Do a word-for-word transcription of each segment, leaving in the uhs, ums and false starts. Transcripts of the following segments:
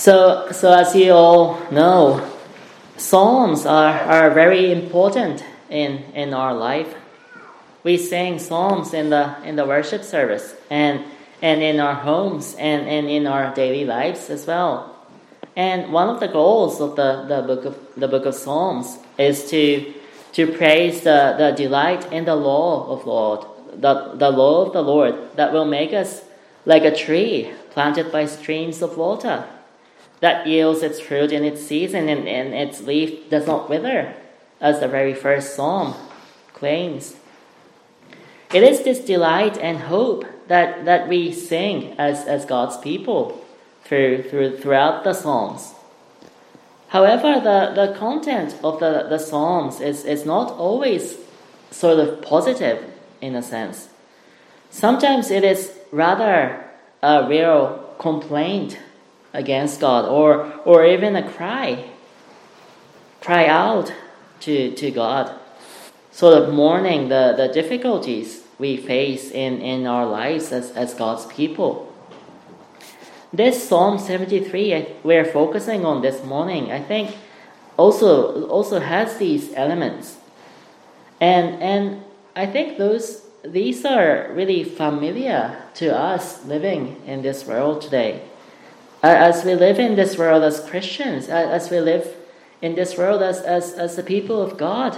So, so as you all know, psalms are, are very important in, in our life. We sing psalms in the in the worship service and and in our homes and, and in our daily lives as well. And one of the goals of the, the book of the book of Psalms is to to praise the, the delight in the law of Lord, the, the law of the Lord that will make us like a tree planted by streams of water that yields its fruit in its season and, and its leaf does not wither, as the very first psalm claims. It is this delight and hope that, that we sing as, as God's people through, through throughout the Psalms. However, the, the content of the, the Psalms is, is not always sort of positive in a sense. Sometimes it is rather a real complaint against God or, or even a cry, cry out to, to God, sort of mourning the, the difficulties we face in, in our lives as, as God's people. This Psalm seventy-three we're focusing on this morning, I think, also also has these elements. And and I think those these are really familiar to us living in this world today. As we live in this world as Christians, as we live in this world as, as, as the people of God,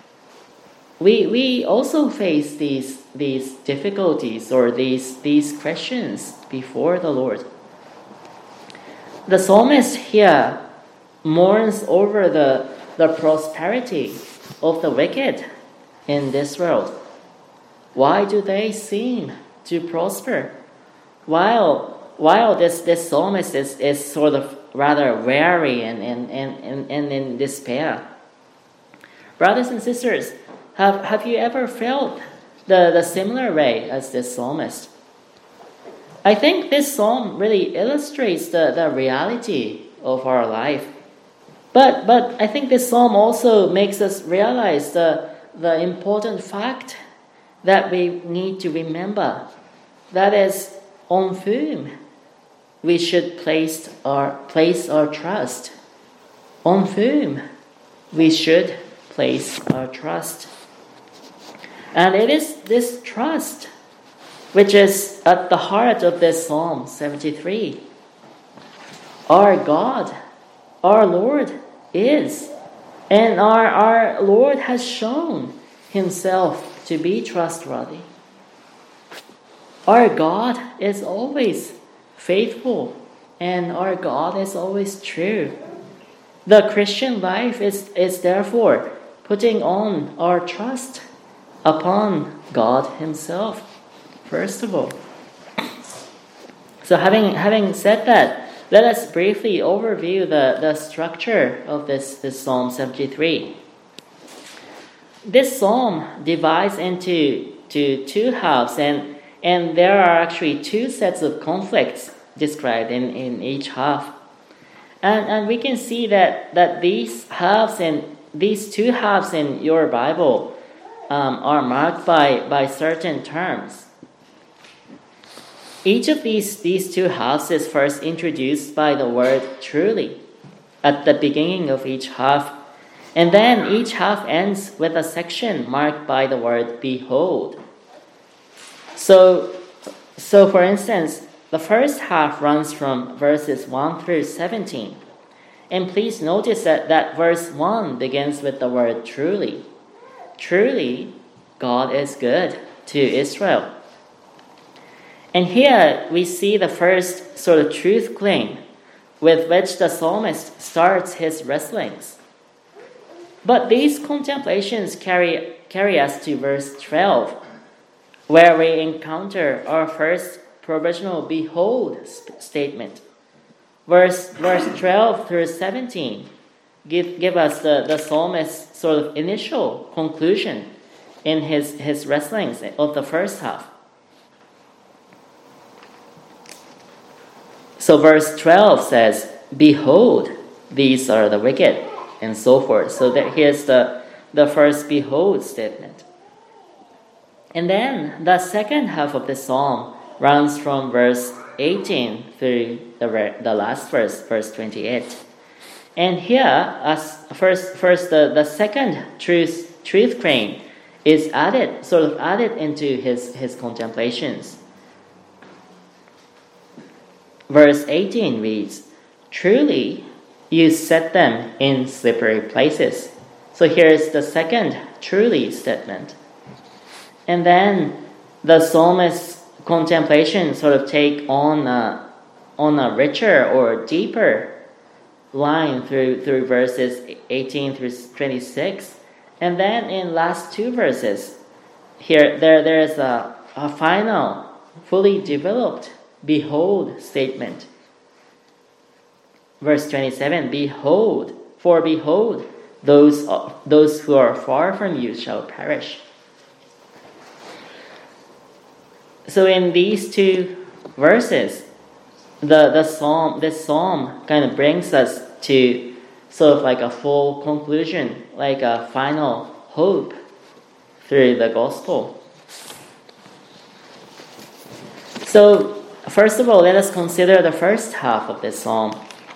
we we also face these these difficulties or these these questions before the Lord. The psalmist here mourns over the, the prosperity of the wicked in this world. Why do they seem to prosper? While while this, this psalmist is, is sort of rather weary and, and, and, and in despair. Brothers and sisters, have, have you ever felt the, the similar way as this psalmist? I think this psalm really illustrates the, the reality of our life. But but I think this psalm also makes us realize the, the important fact that we need to remember. That is, on whom we should place our place our trust. On whom we should place our trust. And it is this trust which is at the heart of this Psalm seventy-three. Our God, our Lord is, and our, our Lord has shown himself to be trustworthy. Our God is always faithful, and our God is always true. The Christian life is, is therefore putting on our trust upon God himself. First of all. So having having said that, let us briefly overview the, the structure of this, this Psalm seventy-three. This psalm divides into to two halves, and, and there are actually two sets of conflicts described in, in each half. And and we can see that, that these halves and these two halves in your Bible um, are marked by, by certain terms. Each of these, these two halves is first introduced by the word truly at the beginning of each half. And then each half ends with a section marked by the word behold. So, so for instance, the first half runs from verses one through seventeen. And please notice that, that verse one begins with the word truly. Truly, God is good to Israel. And here we see the first sort of truth claim with which the psalmist starts his wrestlings. But these contemplations carry, carry us to verse twelve, where we encounter our first provisional behold statement. Verse, verse twelve through seventeen give, give us the, the psalmist's sort of initial conclusion in his, his wrestlings of the first half. So verse twelve says, behold, these are the wicked, and so forth. So that here's the, the first behold statement. And then the second half of the psalm runs from verse eighteen through the, the last verse, verse twenty-eight. And here, as first, first the, the second truth, truth claim is added, sort of added into his, his contemplations. Verse eighteen reads, "Truly, you set them in slippery places." So here's the second truly statement. And then the psalmist's contemplation sort of take on a, on a richer or deeper line through, through verses eighteen through twenty-six. And then in last two verses, here there, there is a, a final, fully developed behold statement. Verse twenty-seven, "Behold, for behold, those, those who are far from you shall perish." So in these two verses, the, the psalm, this psalm kind of brings us to sort of like a full conclusion, like a final hope through the gospel. So first of all, let us consider the first half of this psalm.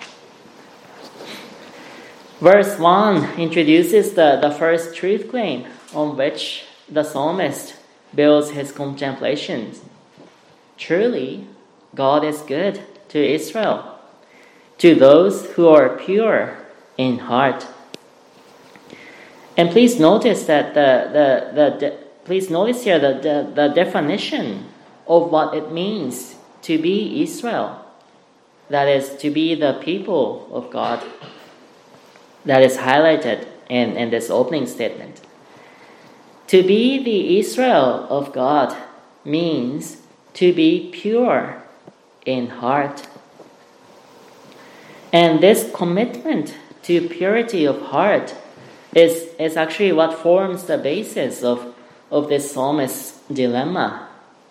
Verse one introduces the, the first truth claim on which the psalmist builds his contemplations. Truly, God is good to Israel, to those who are pure in heart. And please notice that the, the, the, the please notice here the, the, the definition of what it means to be Israel. That is, to be the people of God. That is highlighted in, in this opening statement. To be the Israel of God means to be pure in heart. And this commitment to purity of heart is, is actually what forms the basis of, of this psalmist's dilemma.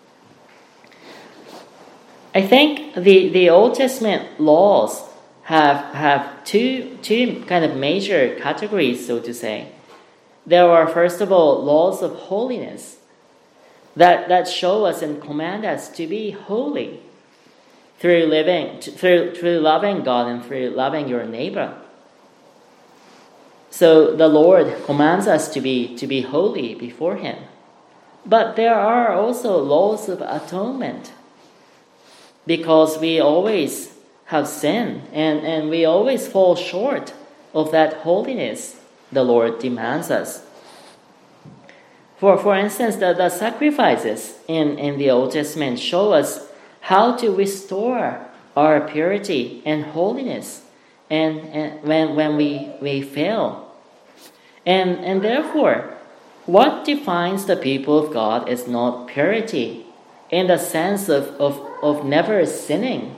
I think the, the Old Testament laws have have two two kind of major categories, so to say. There are, first of all, laws of holiness that, that show us and command us to be holy through living through through loving God and through loving your neighbor. So the Lord commands us to be to be holy before Him. But there are also laws of atonement, because we always have sinned, and, and we always fall short of that holiness the Lord demands us. For for instance, the, the sacrifices in, in the Old Testament show us how to restore our purity and holiness and, and when when we, we fail. And and therefore, what defines the people of God is not purity in the sense of, of, of never sinning.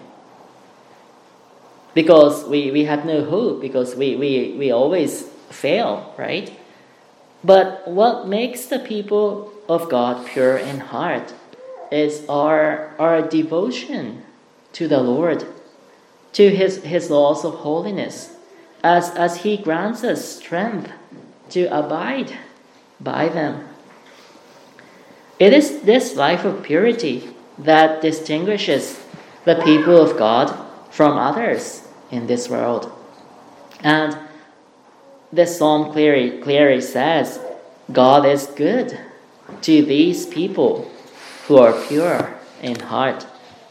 Because we, we have no hope, because we, we, we always fail, right? But what makes the people of God pure in heart is our, our devotion to the Lord, to His, His laws of holiness, as, as He grants us strength to abide by them. It is this life of purity that distinguishes the people of God from others in this world. And this psalm clearly, clearly says, God is good to these people who are pure in heart.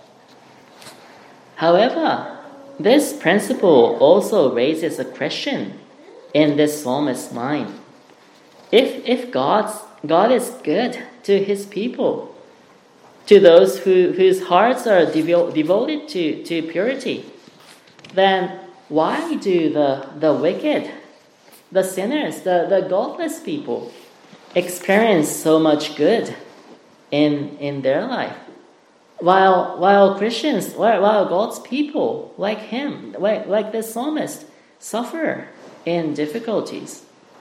However, this principle also raises a question in this psalmist's mind. If, if God's, God is good to His people, to those who, whose hearts are devo- devoted to, to purity, then why do the, the wicked, the sinners, the, the godless people experience so much good in, in their life? While while Christians, while, while God's people like him, like, like the psalmist, suffer in difficulties.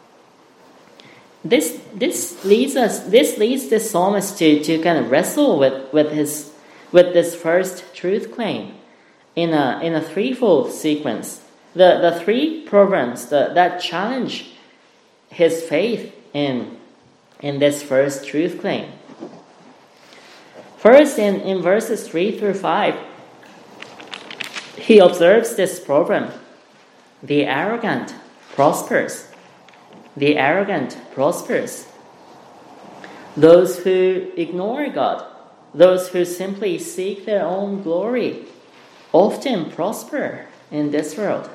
This this leads us this leads the psalmist to, to kind of wrestle with, with his with this first truth claim in a in a threefold sequence. The the three programs that, that challenge his faith in in this first truth claim. First, in, in verses three through five, he observes this problem. The arrogant prospers. The arrogant prospers. Those who ignore God, those who simply seek their own glory, often prosper in this world.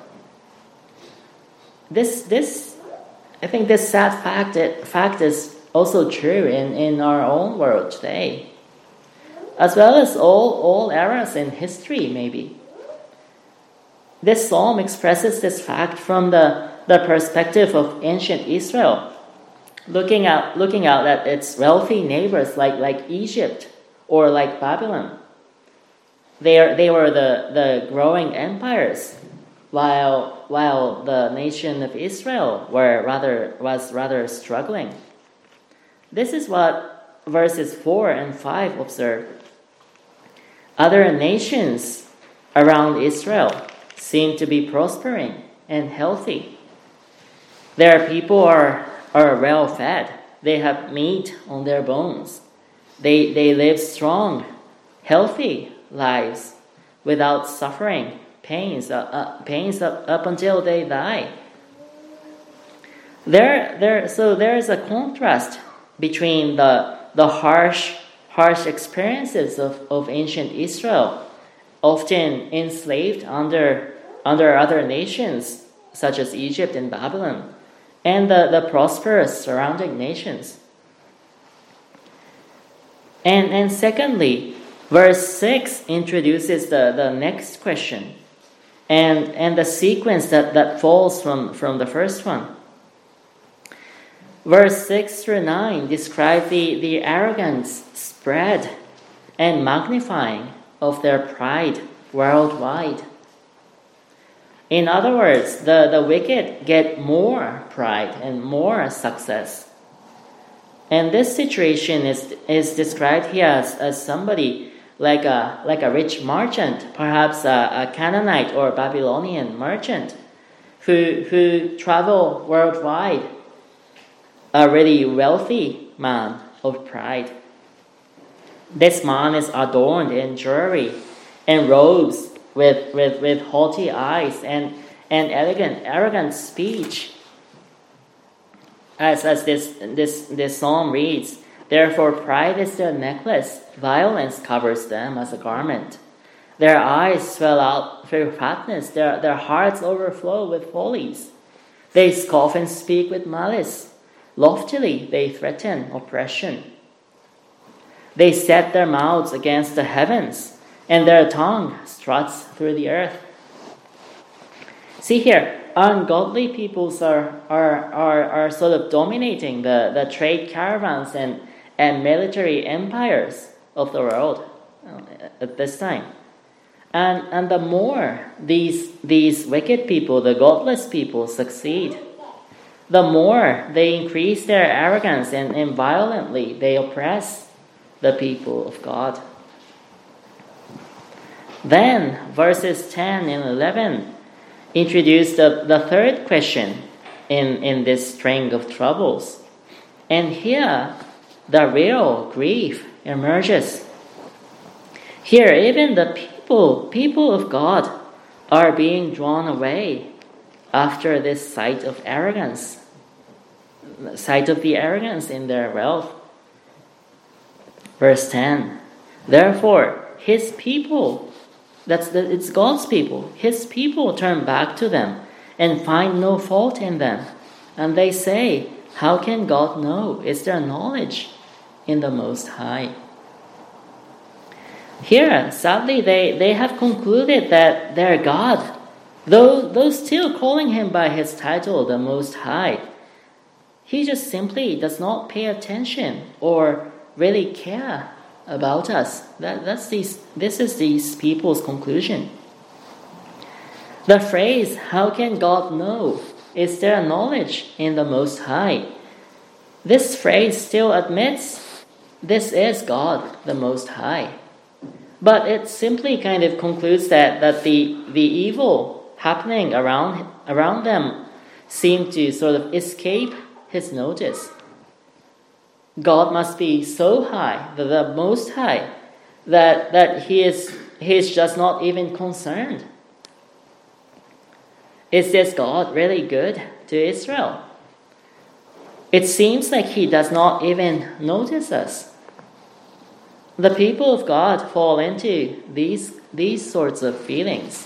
This, this, I think this sad fact, fact is also true in, in our own world today, as well as all, all eras in history, maybe. This psalm expresses this fact from the, the perspective of ancient Israel, looking out, looking out at its wealthy neighbors like, like Egypt or like Babylon. They, are, they were the, the growing empires, while, while the nation of Israel were rather, was rather struggling. This is what verses four and five observe. Other nations around Israel seem to be prospering and healthy. Their people are, are well fed. They have meat on their bones. They, they live strong, healthy lives without suffering, pains, uh, uh, pains up, up until they die. There, there, so there is a contrast between the, the harsh, harsh experiences of, of ancient Israel, often enslaved under, under other nations, such as Egypt and Babylon, and the, the prosperous surrounding nations. And, and secondly, verse six introduces the, the next question, and, and the sequence that, that falls from, from the first one. Verse six through nine describe the, the arrogance spread and magnifying of their pride worldwide. In other words, the, the wicked get more pride and more success. And this situation is, is described here as, as somebody like a, like a rich merchant, perhaps a, a Canaanite or Babylonian merchant, who, who travel worldwide, a really wealthy man of pride. This man is adorned in jewelry and robes with, with, with haughty eyes and, and elegant, arrogant speech. As, as this, this, this psalm reads, therefore pride is their necklace, violence covers them as a garment. Their eyes swell out through fatness, their, their hearts overflow with follies. They scoff and speak with malice. Loftily they threaten oppression. They set their mouths against the heavens, and their tongue struts through the earth. See here, ungodly peoples are, are, are, are sort of dominating the, the trade caravans and, and military empires of the world at this time. And, and the more these, these wicked people, the godless people, succeed, the more they increase their arrogance and, and violently they oppress the people of God. Then, verses ten and eleven introduce the, the third question in, in this string of troubles. And here, the real grief emerges. Here, even the people, people of God are being drawn away after this sight of arrogance, sight of the arrogance in their wealth. Verse ten, therefore, his people, that's the, it's God's people, his people turn back to them and find no fault in them. And they say, how can God know? Is there knowledge in the Most High? Here, sadly, they, they have concluded that their God, though, though still calling him by his title, the Most High, he just simply does not pay attention or really care about us. That, that's these, this is these people's conclusion. The phrase, how can God know? Is there knowledge in the Most High? This phrase still admits this is God, the Most High. But it simply kind of concludes that, that the, the evil happening around, around them seem to sort of escape his notice. God must be so high, the, the Most High, that, that he is he is just not even concerned Is this God really good to Israel? It seems like he does not even notice us. The people of God fall into these, these sorts of feelings.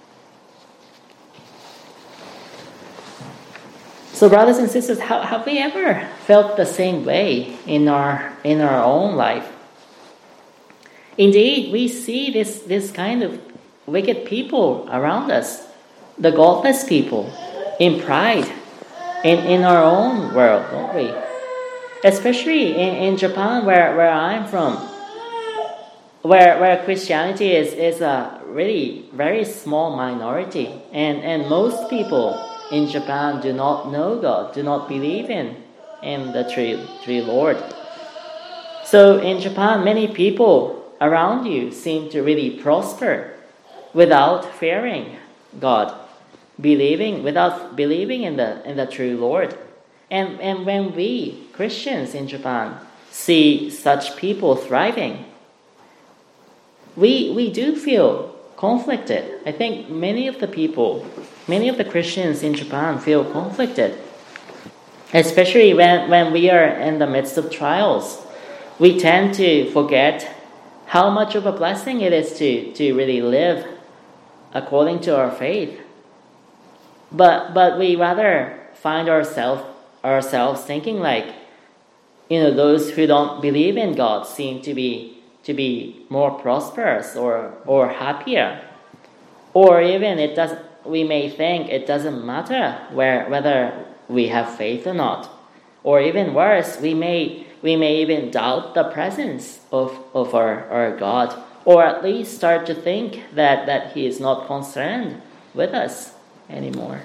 So brothers and sisters, how, have we ever felt the same way in our, in our own life? Indeed, we see this, this kind of wicked people around us, the godless people, in pride, in, in our own world, don't we? Especially in, in Japan, where, where I'm from, where where Christianity is, is a really very small minority, and, and most people in Japan do not know God, do not believe in, in the true, true Lord. So in Japan, many people around you seem to really prosper without fearing God, believing without believing in the in the true Lord. And and when we Christians in Japan see such people thriving, we we do feel conflicted. I think many of the people, many of the Christians in Japan feel conflicted, especially when, when we are in the midst of trials. We tend to forget how much of a blessing it is to, to really live according to our faith. But but we rather find ourselves ourselves thinking like, you know, those who don't believe in God seem to be to be more prosperous or or happier. Or even it does we may think it doesn't matter where whether we have faith or not. Or even worse, we may we may even doubt the presence of, of our, our God, or at least start to think that, that He is not concerned with us anymore.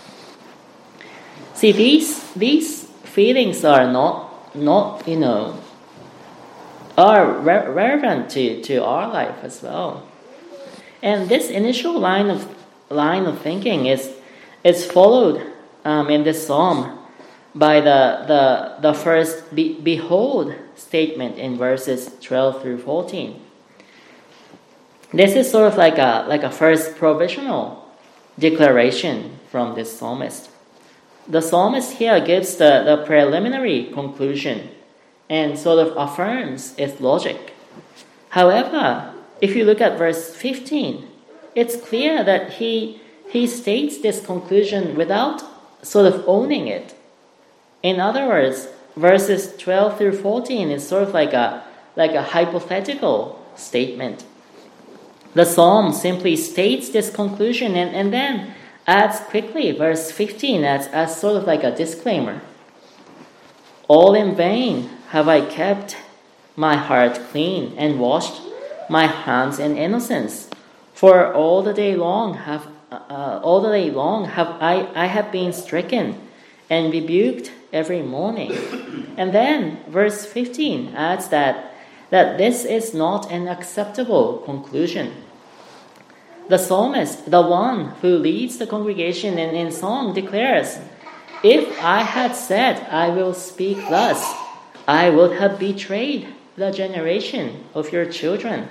See, these these feelings are not not you know are re- relevant to, to our life as well. And this initial line of line of thinking is is followed um, in this psalm by the the the first be, behold statement in verses twelve through fourteen. This is sort of like a like a first provisional declaration from this psalmist. The psalmist here gives the, the preliminary conclusion and sort of affirms its logic. However, if you look at verse fifteen, it's clear that he he states this conclusion without sort of owning it. In other words, verses twelve through fourteen is sort of like a like a hypothetical statement. The psalm simply states this conclusion and, and then adds quickly, verse fifteen, as, as sort of like a disclaimer. All in vain have I kept my heart clean and washed my hands in innocence. For all the day long have uh, all the day long have I, I have been stricken and rebuked every morning. And then verse fifteen adds that that this is not an acceptable conclusion. The psalmist, the one who leads the congregation in, in song, declares, if I had said I will speak thus, I would have betrayed the generation of your children.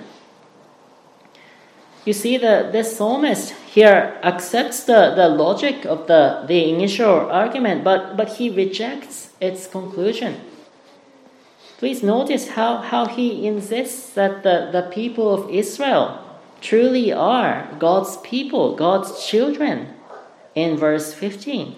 You see, the this psalmist here accepts the, the logic of the, the initial argument, but, but he rejects its conclusion. Please notice how, how he insists that the, the people of Israel truly are God's people, God's children, in verse fifteen.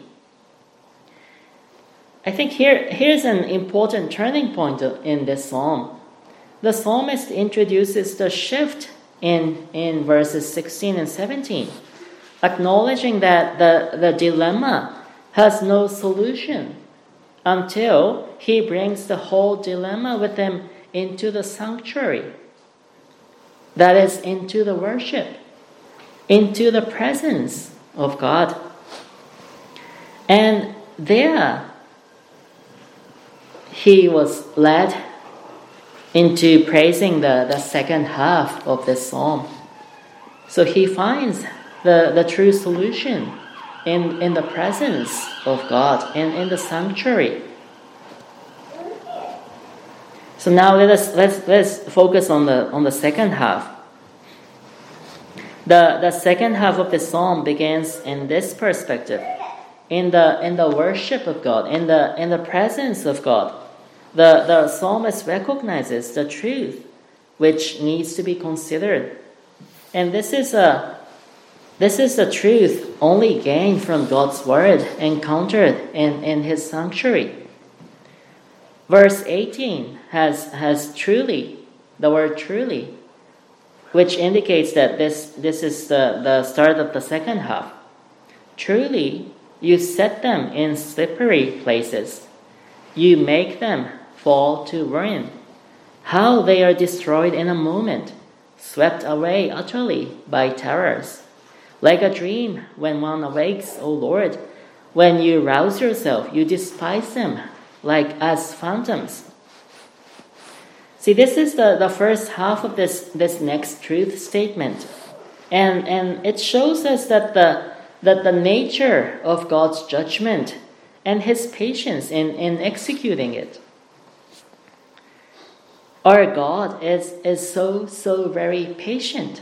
I think here here's an important turning point in this psalm. The psalmist introduces the shift in, in verses sixteen and seventeen, acknowledging that the, the dilemma has no solution until he brings the whole dilemma with him into the sanctuary. That is, into the worship, into the presence of God. And there, he was led into praising the, the second half of this psalm. So he finds the, the true solution in, in the presence of God, in, in the sanctuary. So now let us let's let's focus on the on the second half. The, the second half of the psalm begins in this perspective, in the in the worship of God, in the in the presence of God. The, the psalmist recognizes the truth which needs to be considered. And this is a this is the truth only gained from God's word, encountered in, in his sanctuary. Verse eighteen has has truly, the word truly, which indicates that this, this is the, the start of the second half. Truly, you set them in slippery places. You make them fall to ruin. How they are destroyed in a moment, swept away utterly by terrors. Like a dream when one awakes, O Lord, when you rouse yourself, you despise them like as phantoms. See, this is the, the first half of this, this next truth statement. And, and it shows us that the, that the nature of God's judgment and his patience in, in executing it. Our God is, is so, so very patient.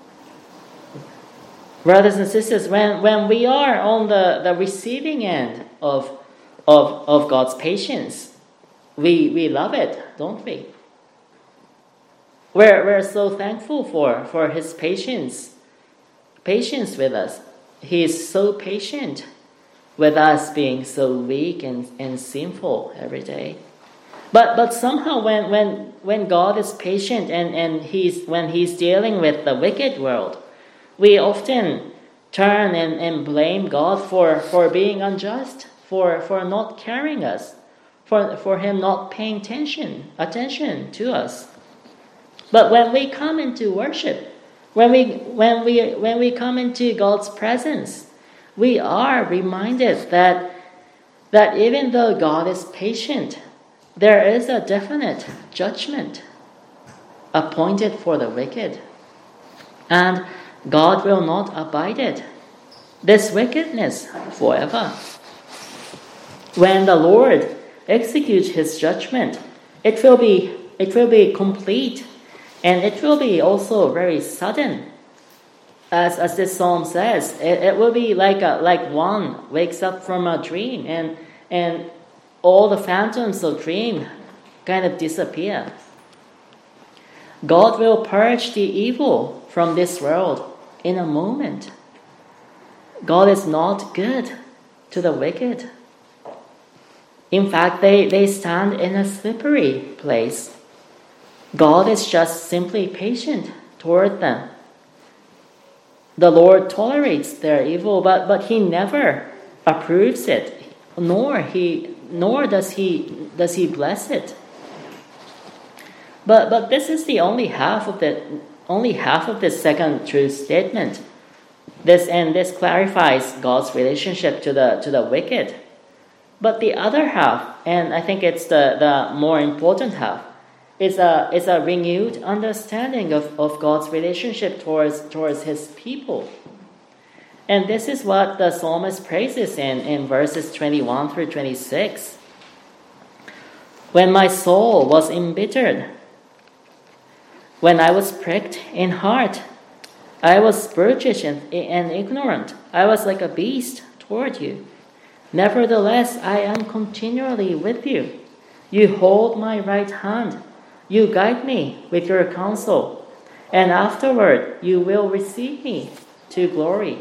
Brothers and sisters, when, when we are on the, the receiving end of, of, of God's patience, we, we love it, don't we? We're, we're so thankful for, for his patience, patience with us. He is so patient with us being so weak and, and sinful every day. But but somehow when, when, when God is patient and, and he's when he's dealing with the wicked world, we often turn and, and blame God for, for being unjust, for, for not caring us, for, for him not paying attention, attention to us. But when we come into worship, when we when we when we come into God's presence, we are reminded that that even though God is patient, there is a definite judgment appointed for the wicked. And God will not abide it, this wickedness, forever. When the Lord executes his judgment, it will be it will be complete. And it will be also very sudden. As, as this psalm says, it, it will be like a, like one wakes up from a dream and, and all the phantoms of dream kind of disappear. God will purge the evil from this world in a moment. God is not good to the wicked. In fact, they, they stand in a slippery place. God is just simply patient toward them. The Lord tolerates their evil, but, but he never approves it, nor he nor does he does he bless it. But but this is the only half of the only half of the second truth statement. This and this clarifies God's relationship to the to the wicked. But the other half, and I think it's the, the more important half, is a is a renewed understanding of, of God's relationship towards towards his people. And this is what the psalmist praises in, in verses twenty-one through twenty-six. When my soul was embittered, when I was pricked in heart, I was brutish and, and ignorant. I was like a beast toward you. Nevertheless, I am continually with you. You hold my right hand. You guide me with your counsel, and afterward you will receive me to glory.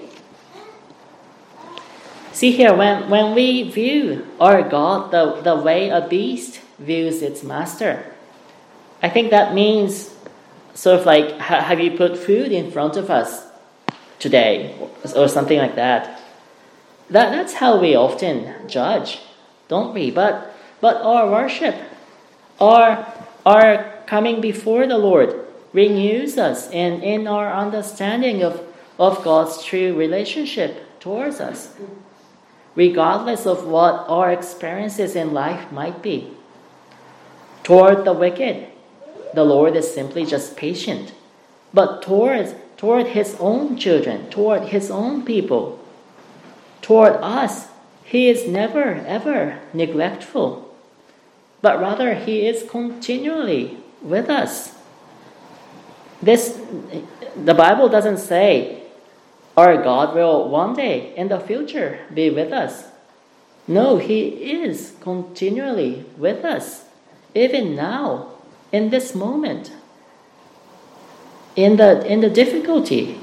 See here, when, when we view our God the, the way a beast views its master, I think that means sort of like, have you put food in front of us today, or, or something like that. That that's how we often judge, don't we? But but our worship, our our coming before the Lord renews us in, in our understanding of, of God's true relationship towards us, regardless of what our experiences in life might be. Toward the wicked, the Lord is simply just patient. But towards toward his own children, toward his own people, toward us, he is never, ever neglectful. But rather, he is continually with us. This, the Bible doesn't say our God will one day in the future be with us. No, He is continually with us, even now, in this moment, in the in the difficulty.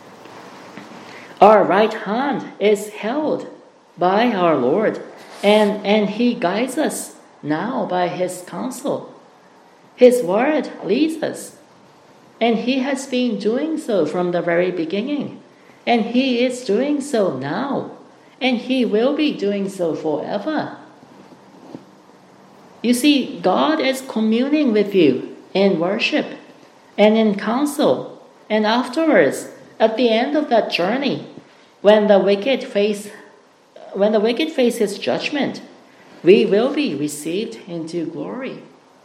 Our right hand is held by our Lord, and, and He guides us now by His counsel. His word leads us, and He has been doing so from the very beginning, and He is doing so now, and He will be doing so forever. You see, God is communing with you in worship and in counsel, and afterwards, at the end of that journey, when the wicked face, when the wicked face His judgment, we will be received into glory.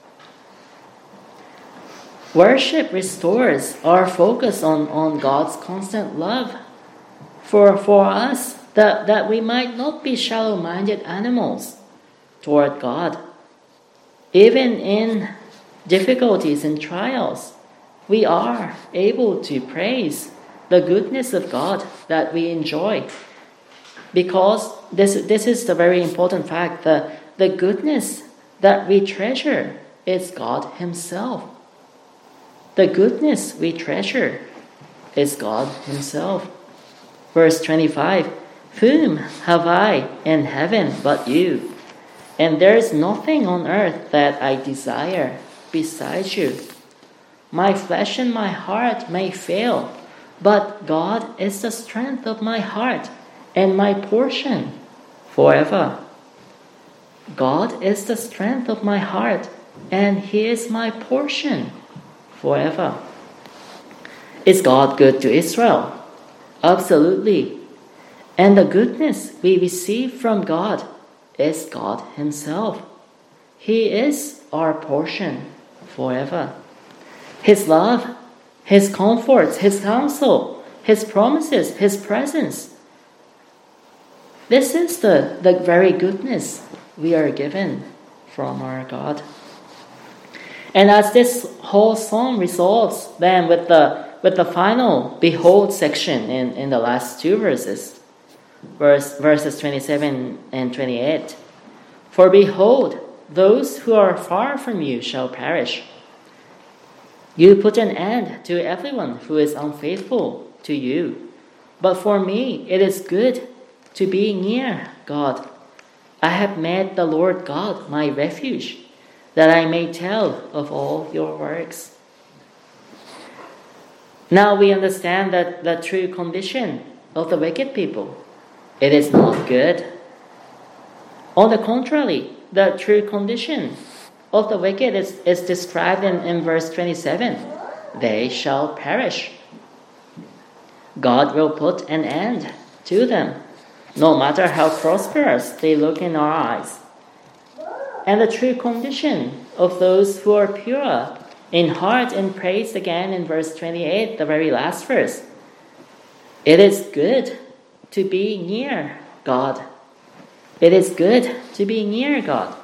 Worship restores our focus on, on God's constant love for, for us, that, that we might not be shallow-minded animals toward God. Even in difficulties and trials, we are able to praise the goodness of God that we enjoy. Because this, this is the very important fact, the, the goodness that we treasure is God Himself. The goodness we treasure is God Himself. Verse twenty-five, whom have I in heaven but you? And there is nothing on earth that I desire besides you. My flesh and my heart may fail, but God is the strength of my heart and my portion forever. God is the strength of my heart, and He is my portion forever. Is God good to Israel? Absolutely. And the goodness we receive from God is God Himself. He is our portion forever. His love, His comforts, His counsel, His promises, His presence. This is the, the very goodness we are given from our God. And as this whole psalm resolves then with the with the final behold section in, in the last two verses, verse, verses twenty-seven and twenty-eight. For behold, those who are far from you shall perish. You put an end to everyone who is unfaithful to you. But for me it is good to be near God. I have made the Lord God my refuge, that I may tell of all your works. Now we understand that the true condition of the wicked people, it is not good. On the contrary, the true condition of the wicked is, is described in, in verse twenty-seven. They shall perish. God will put an end to them, no matter how prosperous they look in our eyes. And the true condition of those who are pure in heart and praise, again in verse twenty-eight, the very last verse. It is good to be near God. It is good to be near God.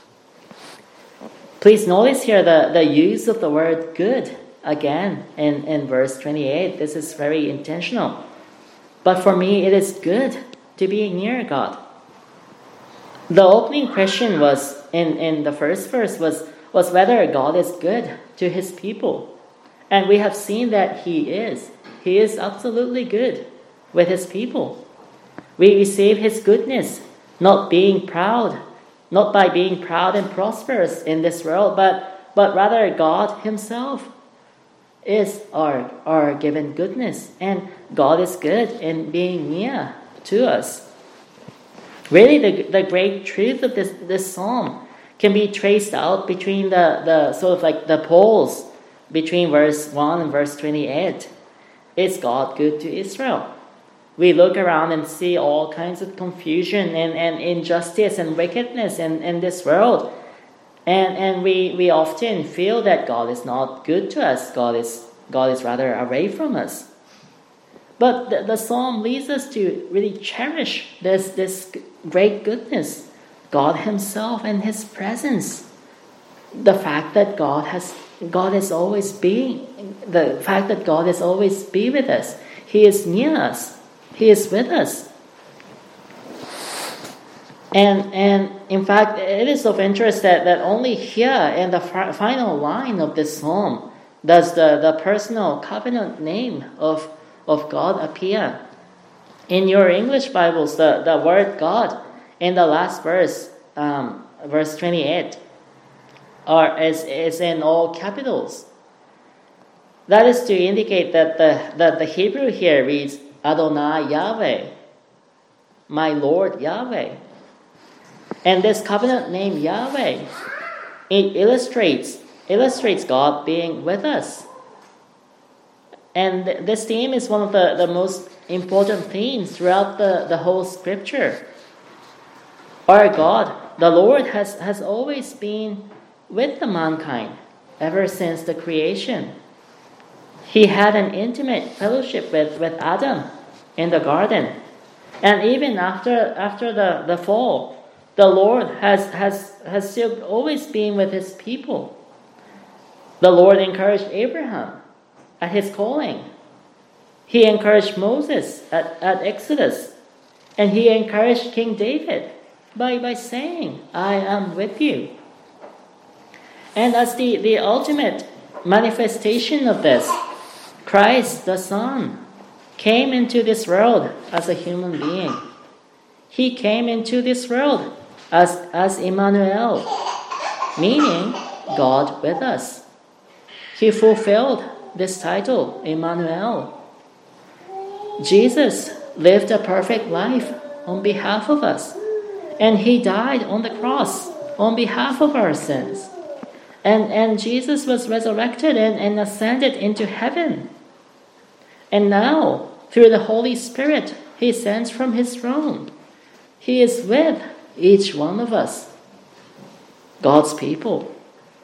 Please notice here the, the use of the word good again in, in verse twenty-eight. This is very intentional. But for me, it is good to be near God. The opening question was in, in the first verse was, was whether God is good to His people. And we have seen that He is. He is absolutely good with His people. We receive His goodness, not being proud, not by being proud and prosperous in this world, but, but rather God Himself is our, our given goodness. And God is good in being near to us. Really, the, the great truth of this, this psalm can be traced out between the, the sort of like the poles between verse one and verse twenty-eight. Is God good to Israel? We look around and see all kinds of confusion and, and injustice and wickedness in, in this world. And and we, we often feel that God is not good to us. God is God is rather away from us. But the, the psalm leads us to really cherish this, this great goodness, God Himself and His presence. The fact that God has God is always being, the fact that God is always be with us. He is near us. He is with us. And and in fact, it is of interest that, that only here in the f- final line of this psalm does the, the personal covenant name of, of God appear. In your English Bibles, the, the word God in the last verse, um, verse twenty-eight, are, is, is in all capitals. That is to indicate that the, that the Hebrew here reads Adonai Yahweh, my Lord Yahweh. And this covenant name Yahweh, it illustrates illustrates God being with us. And th- this theme is one of the, the most important themes throughout the, the whole scripture. Our God, the Lord, has, has always been with the mankind ever since the creation. He had an intimate fellowship with, with Adam in the garden. And even after after the, the fall, the Lord has, has, has still always been with his people. The Lord encouraged Abraham at his calling. He encouraged Moses at, at Exodus. And he encouraged King David by, by saying, I am with you. And as the, the ultimate manifestation of this, Christ, the Son, came into this world as a human being. He came into this world as, as Emmanuel, meaning God with us. He fulfilled this title, Emmanuel. Jesus lived a perfect life on behalf of us, and he died on the cross on behalf of our sins. And, and Jesus was resurrected and, and ascended into heaven. And now, through the Holy Spirit, he sends from his throne. He is with each one of us, God's people.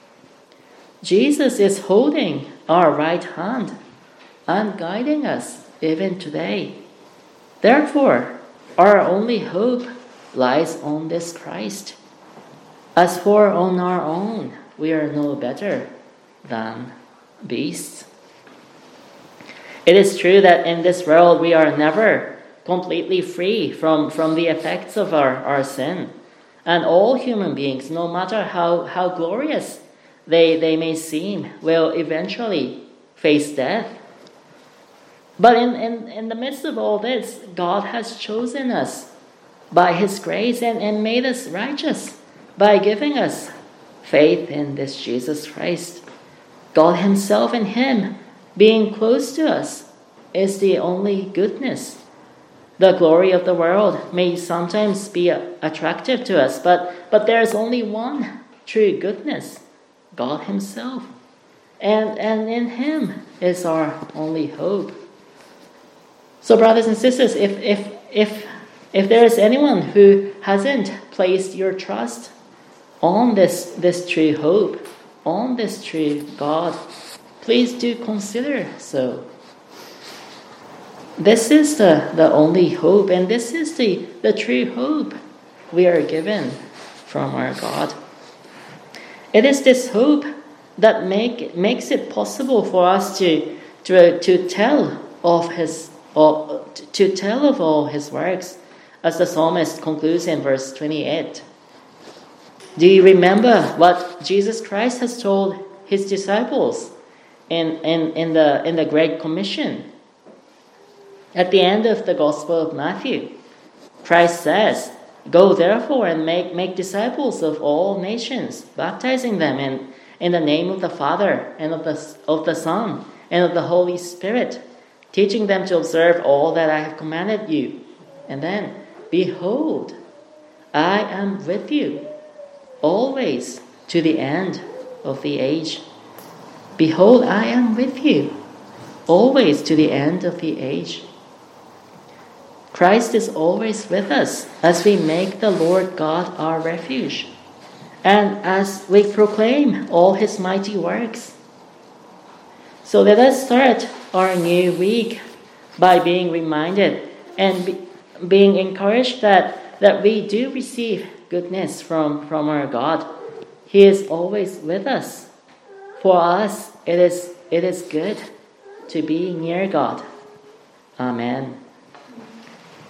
Jesus is holding our right hand and guiding us even today. Therefore, our only hope lies on this Christ. As for on our own, we are no better than beasts. It is true that in this world we are never completely free from, from the effects of our, our sin. And all human beings, no matter how, how glorious they, they may seem, will eventually face death. But in, in, in the midst of all this, God has chosen us by his grace and, and made us righteous by giving us faith in this Jesus Christ. God himself in him being close to us is the only goodness. The glory of the world may sometimes be attractive to us, but, but there is only one true goodness, God himself. And, and in him is our only hope. So brothers and sisters, if, if, if, if there is anyone who hasn't placed your trust on this, this true hope, on this true God, please do consider so. This is the, the only hope, and this is the, the true hope we are given from our God. It is this hope that make, makes it possible for us to, to, to tell of his or, to tell of all his works, as the psalmist concludes in verse twenty-eight. Do you remember what Jesus Christ has told his disciples in, in, in, the, in the Great Commission? At the end of the Gospel of Matthew, Christ says, Go therefore and make, make disciples of all nations, baptizing them in, in the name of the Father and of the, of the Son and of the Holy Spirit, teaching them to observe all that I have commanded you. And then, Behold, I am with you always to the end of the age. Behold, I am with you always to the end of the age. Christ is always with us as we make the Lord God our refuge, and as we proclaim all his mighty works. So let us start our new week by being reminded and be, being encouraged that, that we do receive goodness from, from our God. He is always with us. For us, it is, it is good to be near God. Amen.